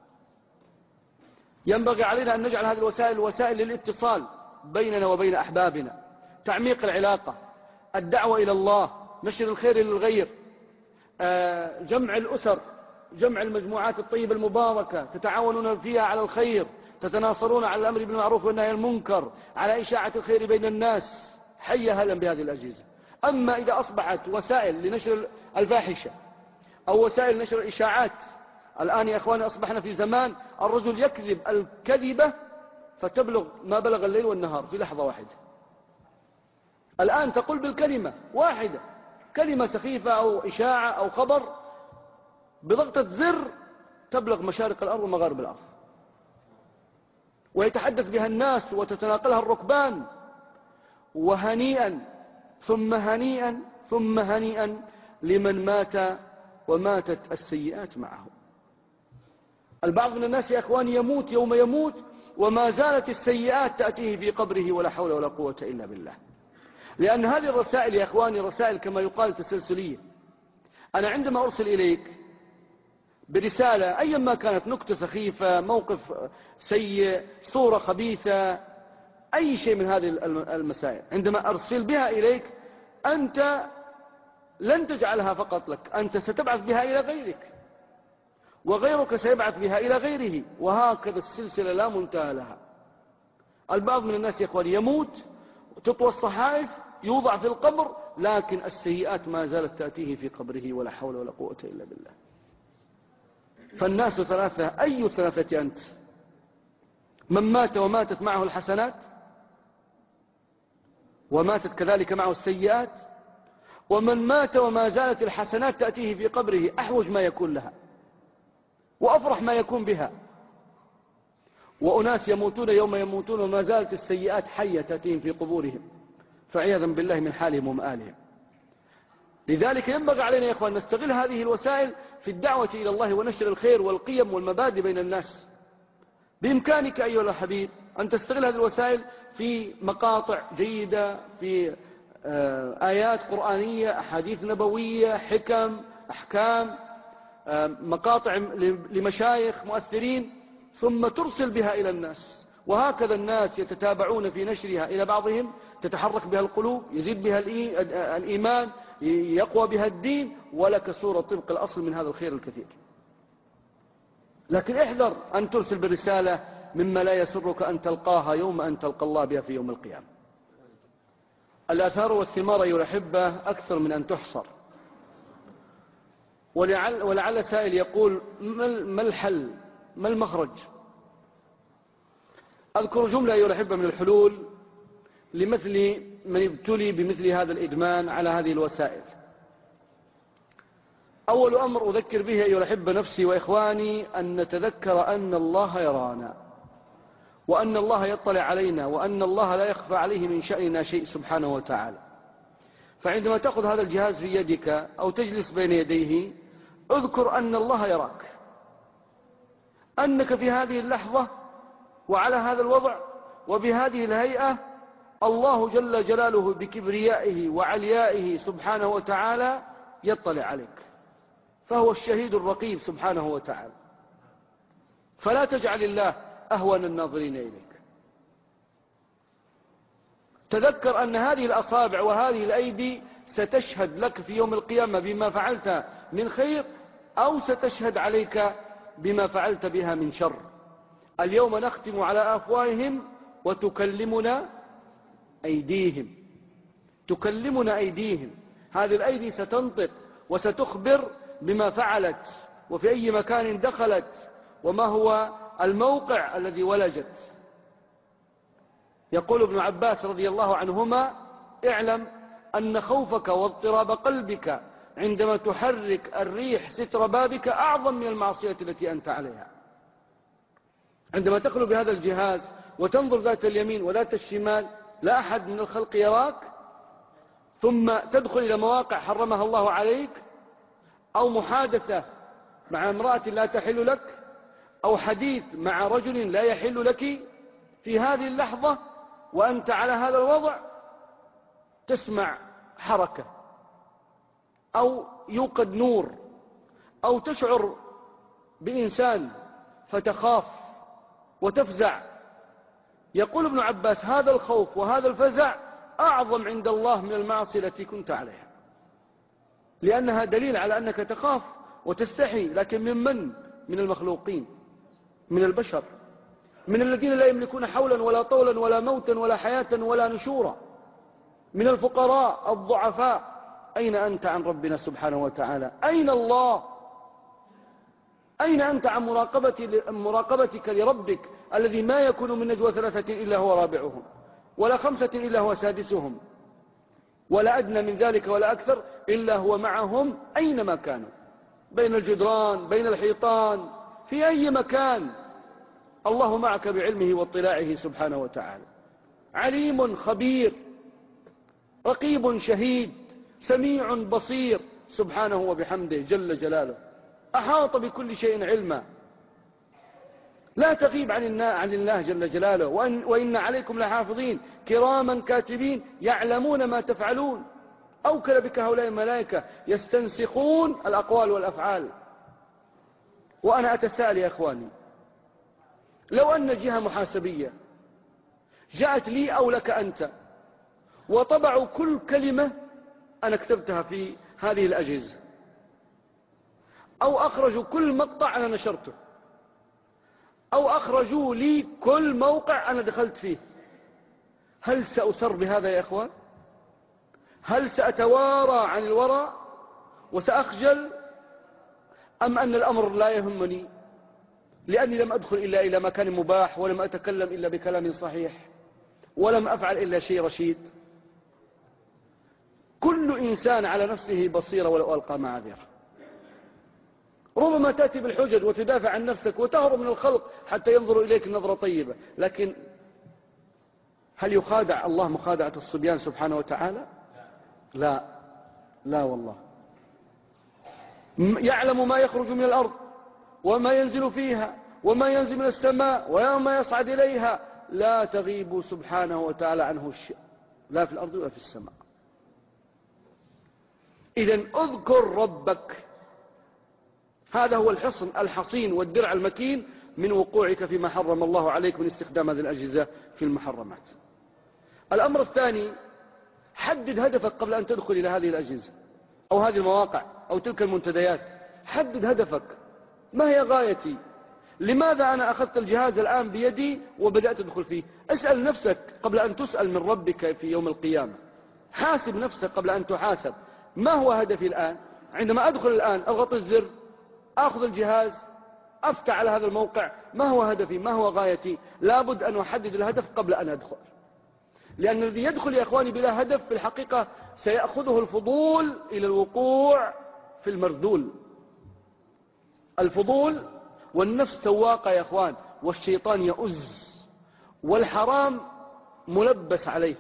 ينبغي علينا أن نجعل هذه الوسائل وسائل للاتصال بيننا وبين أحبابنا، تعميق العلاقة، الدعوة إلى الله، نشر الخير للغير، جمع الأسر، جمع المجموعات الطيبة المباركة، تتعاونون فيها على الخير، تتناصرون على الأمر بالمعروف والنهي عن المنكر، على إشاعة الخير بين الناس. حي هلا بهذه الأجهزة. أما إذا أصبحت وسائل لنشر الفاحشة أو وسائل نشر الإشاعات، الآن يا أخواني أصبحنا في زمان الرجل يكذب الكذبة فتبلغ ما بلغ الليل والنهار في لحظة واحدة. الآن تقول بالكلمة واحدة، كلمة سخيفة أو إشاعة أو خبر، بضغطة زر تبلغ مشارق الأرض ومغارب الأرض، ويتحدث بها الناس وتتناقلها الركبان. وهنيئا ثم هنيئا ثم هنيئا لمن مات وماتت السيئات معه. البعض من الناس يا أخواني يموت يوم يموت وما زالت السيئات تأتيه في قبره، ولا حول ولا قوة إلا بالله. لأن هذه الرسائل يا أخواني رسائل كما يقال تسلسلية. أنا عندما أرسل إليك برسالة أيا ما كانت، نكتة سخيفة، موقف سيء، صورة خبيثة، أي شيء من هذه المسائل، عندما أرسل بها إليك أنت لن تجعلها فقط لك، أنت ستبعث بها إلى غيرك، وغيرك سيبعث بها إلى غيره، وهكذا السلسلة لا منتهى لها. البعض من الناس يا إخواني يموت، تطوى الصحائف، يوضع في القبر، لكن السيئات ما زالت تأتيه في قبره، ولا حول ولا قوة إلا بالله. فالناس ثلاثة، أي ثلاثة أنت؟ من مات وماتت معه الحسنات وماتت كذلك معه السيئات، ومن مات وما زالت الحسنات تأتيه في قبره أحوج ما يكون لها وأفرح ما يكون بها. وأناس يموتون يوم يموتون وما زالت السيئات حية تأتيهم في قبورهم، فعياذا بالله من حالهم ومآلهم. لذلك ينبغي علينا يا إخوان نستغل هذه الوسائل في الدعوة إلى الله ونشر الخير والقيم والمبادئ بين الناس. بإمكانك أيها الحبيب أن تستغل هذه الوسائل في مقاطع جيدة، في آيات قرآنية، أحاديث نبوية، حكم، أحكام، مقاطع لمشايخ مؤثرين، ثم ترسل بها إلى الناس، وهكذا الناس يتتابعون في نشرها إلى بعضهم، تتحرك بها القلوب، يزيد بها الإيمان، يقوى بها الدين، ولك صورة طبق الأصل من هذا الخير الكثير. لكن احذر أن ترسل بالرسالة مما لا يسرك أن تلقاها يوم أن تلقى الله بها في يوم القيامة. الآثار والثمار أيها الأحبة أكثر من أن تحصر، ولعل سائل يقول ما الحل، ما المخرج؟ أذكر جملة أيها الأحبة من الحلول لمثل من ابتلي بمثل هذا الإدمان على هذه الوسائل. أول أمر أذكر به أيها الأحبة نفسي وإخواني أن نتذكر أن الله يرانا، وأن الله يطلع علينا، وأن الله لا يخفى عليه من شأننا شيء سبحانه وتعالى. فعندما تأخذ هذا الجهاز في يدك أو تجلس بين يديه، اذكر أن الله يراك، أنك في هذه اللحظة وعلى هذا الوضع وبهذه الهيئة الله جل جلاله بكبريائه وعليائه سبحانه وتعالى يطلع عليك، فهو الشهيد الرقيب سبحانه وتعالى. فلا تجعل الله أهون الناظرين إليك. تذكر أن هذه الأصابع وهذه الأيدي ستشهد لك في يوم القيامة بما فعلت من خير، أو ستشهد عليك بما فعلت بها من شر. اليوم نختم على أفواههم وتكلمنا أيديهم. تكلمنا أيديهم، هذه الأيدي ستنطق وستخبر بما فعلت، وفي أي مكان دخلت، وما هو الموقع الذي ولجت. يقول ابن عباس رضي الله عنهما: اعلم أن خوفك واضطراب قلبك عندما تحرك الريح ستر بابك أعظم من المعصية التي أنت عليها. عندما تخلو بهذا الجهاز وتنظر ذات اليمين وذات الشمال، لا أحد من الخلق يراك، ثم تدخل إلى مواقع حرمها الله عليك، أو محادثة مع امرأة لا تحل لك، أو حديث مع رجل لا يحل لك، في هذه اللحظة وأنت على هذا الوضع تسمع حركة، أو يوقد نور، أو تشعر بإنسان فتخاف وتفزع. يقول ابن عباس: هذا الخوف وهذا الفزع أعظم عند الله من المعصية التي كنت عليها، لأنها دليل على أنك تخاف وتستحي، لكن من المخلوقين، من البشر، من الذين لا يملكون حولا ولا طولا ولا موتا ولا حياة ولا نشورا، من الفقراء الضعفاء. أين أنت عن ربنا سبحانه وتعالى؟ أين الله؟ أين أنت عن مراقبتك لربك الذي ما يكون من نجوى 3 إلا هو رابعهم، ولا 5 إلا هو سادسهم، ولا أدنى من ذلك ولا أكثر إلا هو معهم أينما كانوا، بين الجدران، بين الحيطان، في أي مكان. الله معك بعلمه واطلاعه سبحانه وتعالى. عليم خبير، رقيب شهيد، سميع بصير سبحانه وبحمده جل جلاله، أحاط بكل شيء علما. لا تغيب عن الله جل جلاله. وإن عليكم لحافظين كراما كاتبين يعلمون ما تفعلون. أوكل بك هؤلاء الملائكة يستنسخون الأقوال والأفعال. وأنا أتساءل يا أخواني، لو أن جهة محاسبية جاءت لي أو لك أنت وطبعوا كل كلمة أنا كتبتها في هذه الأجهزة، أو أخرجوا كل مقطع أنا نشرته، أو أخرجوا لي كل موقع أنا دخلت فيه، هل سأسر بهذا يا أخوان؟ هل سأتوارى عن الورى وسأخجل؟ أم أن الأمر لا يهمني لأني لم أدخل إلا إلى مكان مباح، ولم أتكلم إلا بكلام صحيح، ولم أفعل إلا شيء رشيد؟ كل إنسان على نفسه بصيرة ولو ألقى معاذيره. ربما تأتي بالحجج وتدافع عن نفسك وتهرب من الخلق حتى ينظروا إليك نظرة طيبة، لكن هل يخادع الله مخادعة الصبيان سبحانه وتعالى؟ لا، لا والله. يعلم ما يخرج من الأرض وما ينزل فيها وما ينزل من السماء وما يصعد إليها، لا تغيب سبحانه وتعالى عنه الشيء، لا في الأرض ولا في السماء. إذن اذكر ربك، هذا هو الحصن الحصين والدرع المكين من وقوعك فيما حرم الله عليك من استخدام هذه الأجهزة في المحرمات. الأمر الثاني، حدد هدفك قبل أن تدخل إلى هذه الأجهزة أو هذه المواقع أو تلك المنتديات. حدد هدفك، ما هي غايتي؟ لماذا أنا أخذت الجهاز الآن بيدي وبدأت أدخل فيه؟ أسأل نفسك قبل أن تسأل من ربك في يوم القيامة. حاسب نفسك قبل أن تحاسب. ما هو هدفي الآن؟ عندما أدخل الآن أضغط الزر، أخذ الجهاز، أفتح على هذا الموقع، ما هو هدفي؟ ما هو غايتي؟ لابد أن أحدد الهدف قبل أن أدخل، لأن الذي يدخل يا إخواني بلا هدف في الحقيقة سيأخذه الفضول إلى الوقوع في المرذول. الفضول والنفس سواقة يا إخوان، والشيطان يؤز، والحرام ملبس عليه.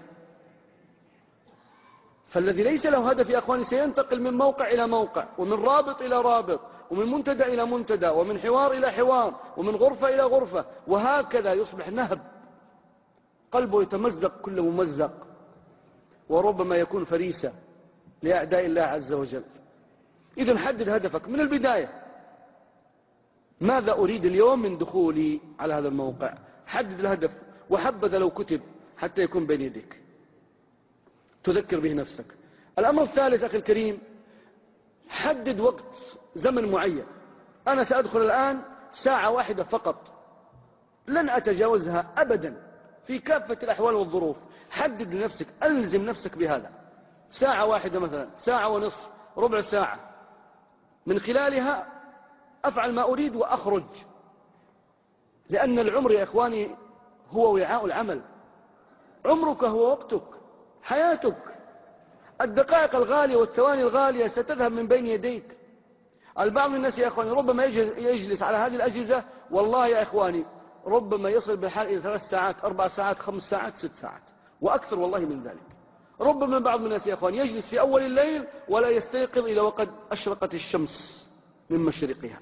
فالذي ليس له هدف يا أخواني سينتقل من موقع إلى موقع، ومن رابط إلى رابط، ومن منتدى إلى منتدى، ومن حوار إلى حوار، ومن غرفة إلى غرفة، وهكذا يصبح نهب، قلبه يتمزق كل ممزق، وربما يكون فريسة لأعداء الله عز وجل. إذن حدد هدفك من البداية. ماذا أريد اليوم من دخولي على هذا الموقع؟ حدد الهدف، وحبذا لو كتب حتى يكون بين يديك تذكر به نفسك. الأمر الثالث أخي الكريم، حدد وقت زمن معين. أنا سأدخل الآن ساعة واحدة فقط، لن أتجاوزها أبدا في كافة الأحوال والظروف. حدد لنفسك، ألزم نفسك بهذا. ساعة واحدة مثلا، ساعة ونصف، ربع ساعة، من خلالها أفعل ما أريد وأخرج. لأن العمر يا إخواني هو وعاء العمل. عمرك هو وقتك، حياتك. الدقائق الغالية والثواني الغالية ستذهب من بين يديك. البعض من الناس يا إخواني ربما يجلس على هذه الأجهزة، والله يا إخواني ربما يصل بالحال إلى 3 ساعات 4 ساعات 5 ساعات 6 ساعات وأكثر والله من ذلك. ربما بعض من الناس يا إخواني يجلس في أول الليل ولا يستيقظ إلى وقد أشرقت الشمس من مشرقها.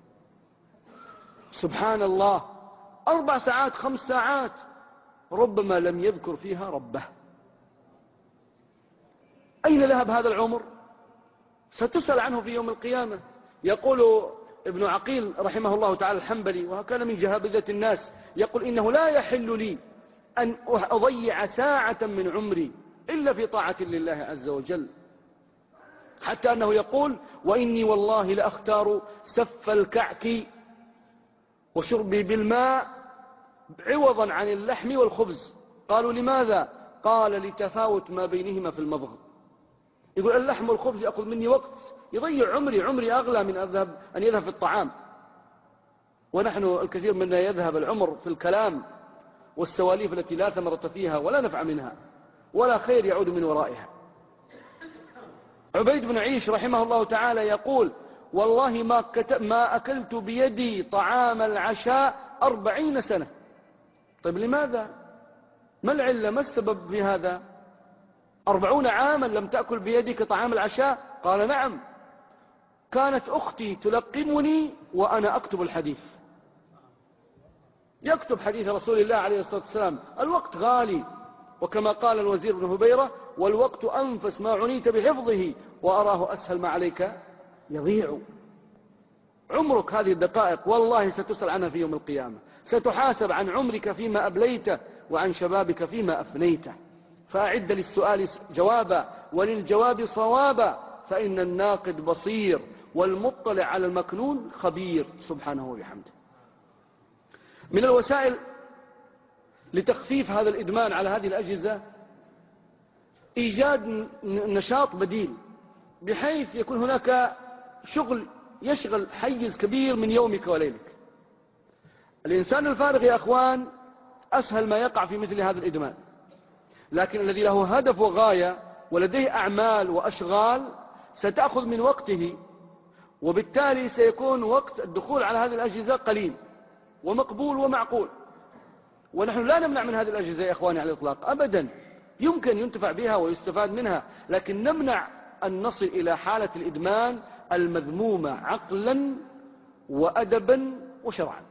سبحان الله، 4 ساعات 5 ساعات ربما لم يذكر فيها ربه. أين ذهب هذا العمر؟ ستسأل عنه في يوم القيامة. يقول ابن عقيل رحمه الله تعالى الحنبلي، وكان من جهابذة الناس، يقول إنه لا يحل لي أن أضيع ساعة من عمري إلا في طاعة لله عز وجل. حتى أنه يقول وإني والله لأختار سف الكعك وشربي بالماء عوضا عن اللحم والخبز. قالوا لماذا؟ قال لتفاوت ما بينهما في المضغ. يقول اللحم والخبز يأخذ مني وقت، يضيع عمري أغلى من أن يذهب في الطعام. ونحن الكثير منا يذهب العمر في الكلام والسواليف التي لا ثمرة فيها ولا نفع منها ولا خير يعود من ورائها. عبيد بن عيش رحمه الله تعالى يقول والله ما أكلت بيدي طعام العشاء 40 سنة. طيب لماذا؟ ما العلة؟ ما السبب في هذا؟ 40 عاما لم تأكل بيدك طعام العشاء؟ قال نعم، كانت أختي تلقمني وأنا أكتب الحديث. يكتب حديث رسول الله عليه الصلاة والسلام. الوقت غالي، وكما قال الوزير بن هبيرة والوقت أنفس ما عنيت بحفظه وأراه أسهل ما عليك يضيع. عمرك هذه الدقائق والله ستسأل عنها في يوم القيامة. ستحاسب عن عمرك فيما أبليته وعن شبابك فيما أفنيته. فأعد للسؤال جوابا وللجواب صوابا، فإن الناقد بصير والمطلع على المكنون خبير سبحانه وبحمده. من الوسائل لتخفيف هذا الإدمان على هذه الأجهزة إيجاد نشاط بديل، بحيث يكون هناك شغل يشغل حيز كبير من يومك وليلك. الإنسان الفارغ يا أخوان أسهل ما يقع في مثل هذا الإدمان، لكن الذي له هدف وغاية ولديه أعمال وأشغال ستأخذ من وقته، وبالتالي سيكون وقت الدخول على هذه الأجهزة قليل ومقبول ومعقول. ونحن لا نمنع من هذه الأجهزة يا إخواني على الإطلاق أبدا، يمكن ينتفع بها ويستفاد منها، لكن نمنع أن نصل إلى حالة الإدمان المذمومة عقلا وأدبا وشرعا.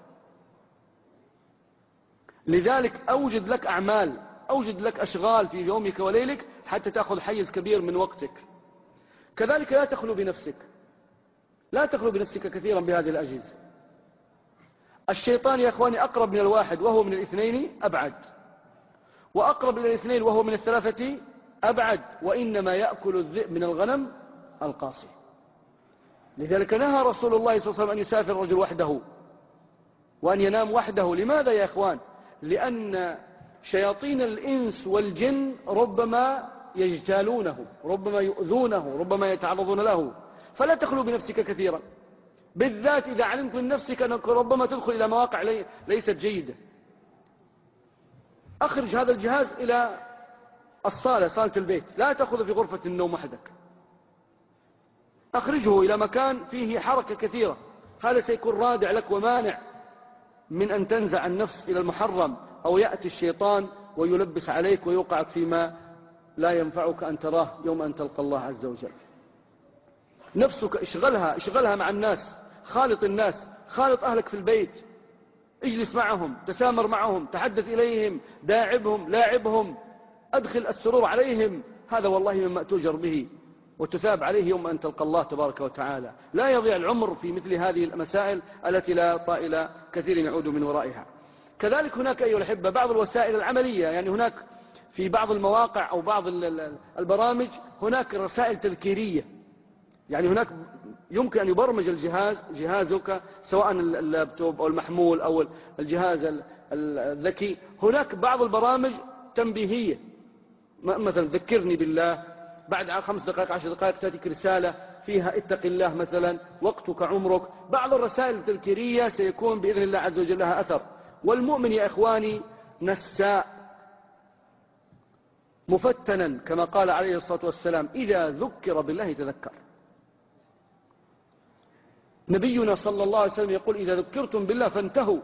لذلك أوجد لك أعمال، أوجد لك أشغال في يومك وليلك حتى تأخذ حيز كبير من وقتك. كذلك لا تخلو بنفسك، لا تخلو بنفسك كثيرا بهذه الأجهزة. الشيطان يا أخواني أقرب من الواحد وهو من الاثنين أبعد، وأقرب إلى الاثنين وهو من الثلاثة أبعد، وإنما يأكل الذئب من الغنم القاصي. لذلك نهى رسول الله صلى الله عليه وسلم أن يسافر الرجل وحده وأن ينام وحده. لماذا يا أخوان؟ لأن شياطين الإنس والجن ربما يجتالونه، ربما يؤذونه، ربما يتعرضون له، فلا تخلو بنفسك كثيرا، بالذات إذا علمت من نفسك أنك ربما تدخل إلى مواقع ليست جيدة. أخرج هذا الجهاز إلى الصالة، صالة البيت، لا تأخذ في غرفة النوم وحدك، أخرجه إلى مكان فيه حركة كثيرة، هذا سيكون رادع لك ومانع من أن تنزع النفس إلى المحرم، أو يأتي الشيطان ويلبس عليك ويوقعك فيما لا ينفعك أن تراه يوم أن تلقى الله عز وجل. نفسك اشغلها مع الناس، خالط الناس، خالط أهلك في البيت، اجلس معهم، تسامر معهم، تحدث إليهم، داعبهم، لاعبهم، أدخل السرور عليهم، هذا والله مما تؤجر به وتثاب عليه يوم أن تلقى الله تبارك وتعالى. لا يضيع العمر في مثل هذه المسائل التي لا طائل كثير يعود من ورائها. كذلك هناك أيها الأحبة بعض الوسائل العملية، يعني هناك في بعض المواقع أو بعض البرامج هناك رسائل تذكيرية، يعني هناك يمكن أن يبرمج جهازك سواء اللابتوب أو المحمول أو الجهاز الذكي، هناك بعض البرامج تنبيهية، مثلا ذكرني بالله، بعد 5 دقائق 10 دقائق تأتيك رسالة فيها اتق الله مثلا، وقتك عمرك. بعض الرسائل التذكيرية سيكون بإذن الله عز وجل لها أثر. والمؤمن يا إخواني نساء مفتنا كما قال عليه الصلاة والسلام: إذا ذكر بالله تذكر. نبينا صلى الله عليه وسلم يقول: إذا ذكرتم بالله فانتهوا.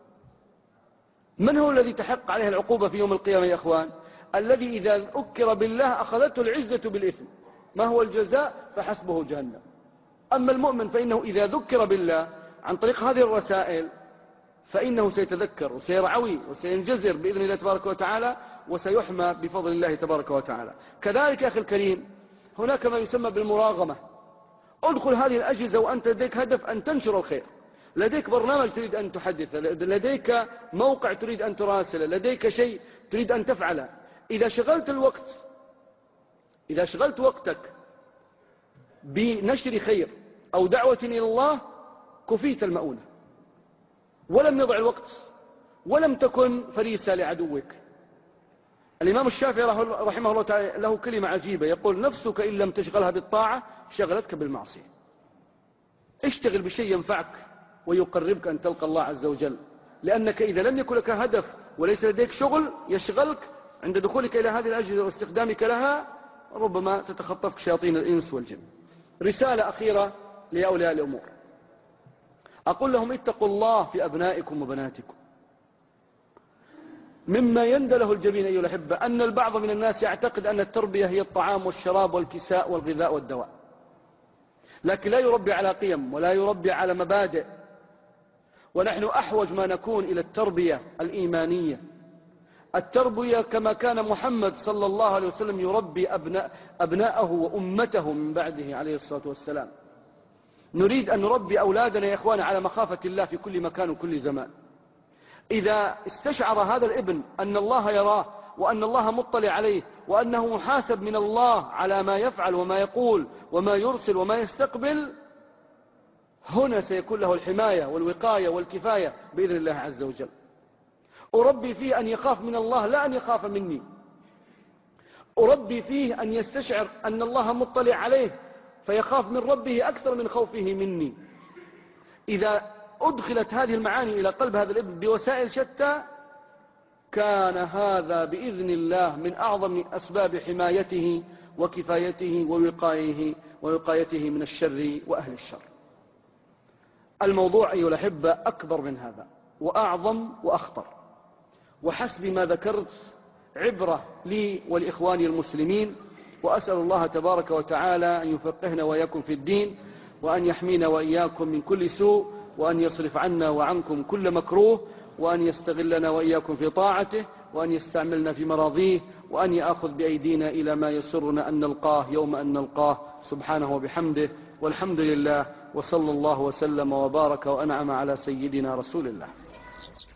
من هو الذي تحق عليه العقوبة في يوم القيامة يا أخوان؟ الذي إذا ذكر بالله أخذته العزة بالإثم، ما هو الجزاء؟ فحسبه جهنم. أما المؤمن فإنه إذا ذكر بالله عن طريق هذه الرسائل فإنه سيتذكر وسيرعوي وسينجزر بإذن الله تبارك وتعالى، وسيحمى بفضل الله تبارك وتعالى. كذلك يا أخي الكريم هناك ما يسمى بالمراغمة. ادخل هذه الأجهزة وأنت لديك هدف أن تنشر الخير، لديك برنامج تريد أن تحدث، لديك موقع تريد أن تراسل، لديك شيء تريد أن تفعله. إذا شغلت وقتك بنشر خير أو دعوة إلى الله كفيت المؤونة، ولم يضع الوقت، ولم تكن فريسة لعدوك. الإمام الشافعي رحمه الله تعالى له كلمة عجيبة، يقول: نفسك إن لم تشغلها بالطاعة شغلتك بالمعصية. اشتغل بشيء ينفعك ويقربك أن تلقى الله عز وجل، لأنك إذا لم يكن لك هدف وليس لديك شغل يشغلك عند دخولك إلى هذه الأجهزة واستخدامك لها، ربما تتخطفك شياطين الإنس والجن. رسالة أخيرة لأولياء الأمور، أقول لهم: اتقوا الله في أبنائكم وبناتكم. مما يندله الجبين أيها الأحبة أن البعض من الناس يعتقد أن التربية هي الطعام والشراب والكساء والغذاء والدواء، لكن لا يربي على قيم ولا يربي على مبادئ. ونحن أحوج ما نكون إلى التربية الإيمانية، التربية كما كان محمد صلى الله عليه وسلم يربي أبناءه وأمته من بعده عليه الصلاة والسلام. نريد أن نربي أولادنا يا إخوان على مخافة الله في كل مكان وكل زمان. إذا استشعر هذا الابن أن الله يراه وأن الله مطلع عليه وأنه محاسب من الله على ما يفعل وما يقول وما يرسل وما يستقبل، هنا سيكون له الحماية والوقاية والكفاية بإذن الله عز وجل. أربي فيه أن يخاف من الله لا أن يخاف مني، أربي فيه أن يستشعر أن الله مطلع عليه فيخاف من ربه أكثر من خوفه مني. إذا أدخلت هذه المعاني إلى قلب هذا الابن بوسائل شتى كان هذا بإذن الله من أعظم أسباب حمايته وكفايته ووقايته من الشر وأهل الشر. الموضوع أيها الأحبة أكبر من هذا وأعظم وأخطر، وحسب ما ذكرت عبرة لي والإخوان المسلمين، وأسأل الله تبارك وتعالى أن يفقهنا وإياكم في الدين، وأن يحمينا وإياكم من كل سوء، وأن يصرف عنا وعنكم كل مكروه، وأن يستغلنا وإياكم في طاعته، وأن يستعملنا في مراضيه، وأن يأخذ بأيدينا إلى ما يسرنا أن نلقاه يوم أن نلقاه سبحانه وبحمده. والحمد لله، وصلى الله وسلم وبارك وأنعم على سيدنا رسول الله.